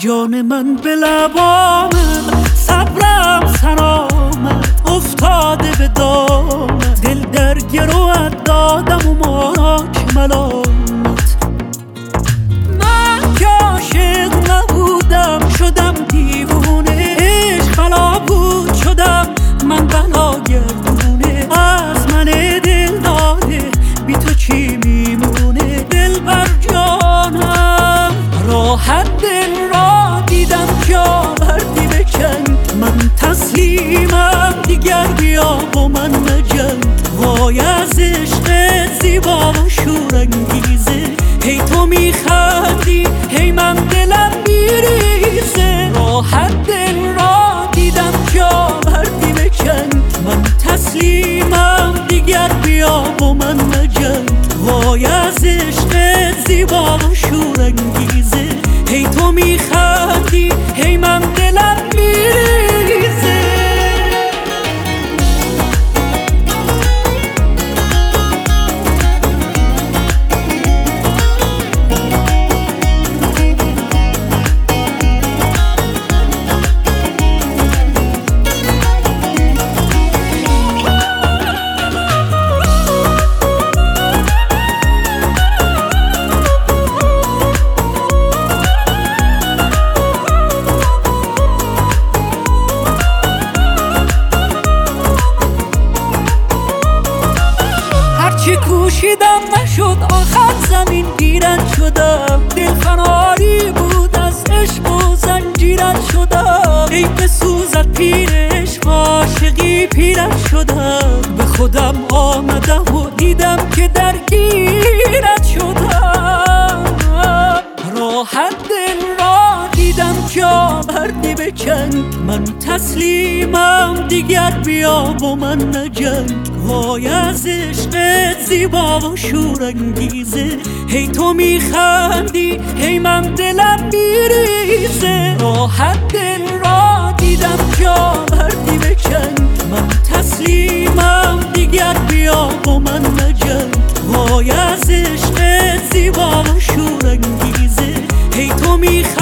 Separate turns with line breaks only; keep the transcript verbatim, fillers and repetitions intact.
جان من به لبامت، صبرم سرآمد افتاده به دامت، دل در گروت دادم و ما را که ملامت. من که عاشق نبودم شدم دیوونه، عشق بلا بود شدم من بلا گردونه. از من دل داده بی تو چی میمونه؟ دل بر جانم راحت دل را دیدم جا بردی بکن. من تسلیمم دیگر بیا با من مجنگ. وای از عشق زیبا و شورانگیزه، هی تو میخندی هی من دلم میریزه. راحت دل را دیدم جا بردی بکن. من تسلیمم دیگر بیا با من مجنگ. وای از عشق زیبا و شورانگیزه، هی تو میخندی هی من دلم میریزه. چی کوشیدم نشد آخر زمین گیرت شدم. دل فناری بود از عشق و زنجیرت شدم. ای بسوزد پیر عشق عاشقی پیرت شدم. به خودم آمدم و دیدم که درگیرت شدم. راحت دل را دیدم جا بردی بکن. من تسلیمم دیگر بیا با من نجنگ. وای از عشق زیبا و شورانگیزه، هی تو میخندی هی من دلم میریزه. راحت دل را دیدم جا بردی بکن. من تسلیمم دیگر بیا با من مجنگ. وای از عشق زیبا و شورانگیزه، هی تو میخندی